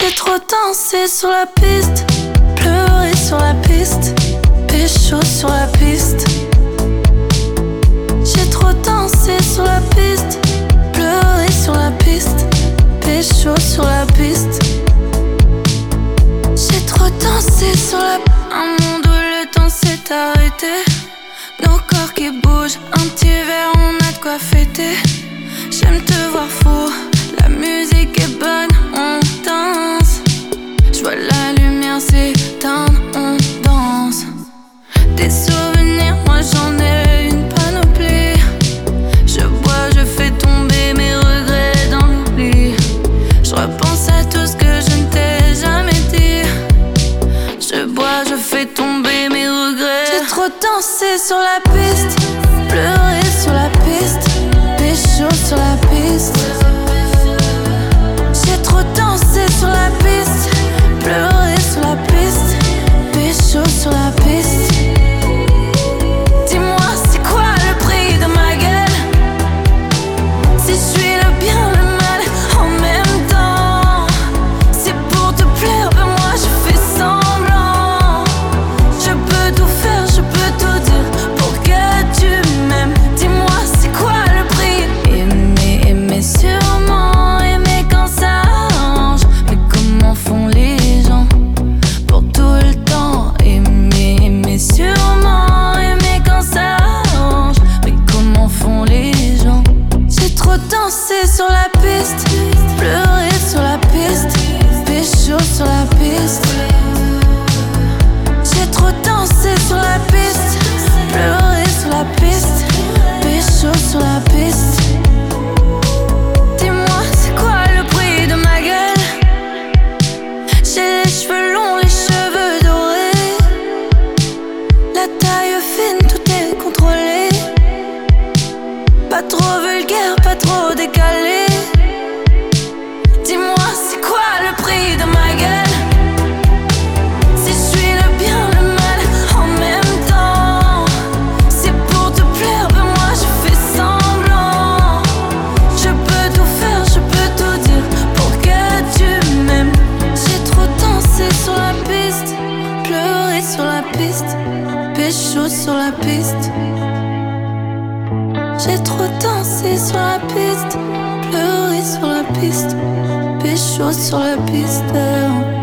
J'ai trop dansé sur la piste, pleuré sur la piste, pécho sur la piste. J'ai trop dansé sur la piste, pleuré sur la piste, pécho sur la piste. J'ai trop dansé sur la... Un monde où le temps s'est arrêté, nos corps qui bougent, un petit verre, on a de quoi fêter. J'aime te voir fou, la musique est bonne, on danse. J'vois la lumière s'éteindre, on danse. Des souvenirs, moi j'en ai une panoplie. Je bois, je fais tomber mes regrets dans l'oubli. Je repense à tout ce que je ne t'ai jamais dit. Je bois, je fais tomber mes regrets. J'ai trop dansé sur la piste, pleuré sur la piste, pécho sur la piste. J'ai trop dansé sur la piste, pleuré sur la piste, pécho sur la piste. Dis-moi c'est quoi le prix de ma gueule? Si je suis le bien, le mal en même temps. C'est pour te plaire, ben moi je fais semblant. Je peux tout faire, je peux tout dire pour que tu m'aimes. Dis-moi c'est quoi le prix? Aimer, aimer sûrement, aimer quand ça arrange. Mais comment font les gens pour tout le temps? Aimer, aimer sûrement, aimer quand ça arrange. Mais comment font les gens? J'ai trop dansé sur la piste, pleuré sur la piste, pécho sur la piste. J'ai trop dansé sur la piste, pleuré sur la piste, pécho sur la piste. Dis-moi c'est quoi le prix de ma gueule? J'ai les cheveux longs, les cheveux dorés, la taille fine, tout est contrôlé. Pas trop vulgaire, pas trop décalé. Dis-moi c'est quoi le prix de ma gueule? Si je suis le bien, le mal en même temps. C'est pour te plaire, ben moi je fais semblant. Je peux tout faire, je peux tout dire pour que tu m'aimes. J'ai trop dansé sur la piste, pleuré sur la piste, pécho sur la piste. J'ai trop dansé sur la piste, pleuré sur la piste, pécho sur la piste.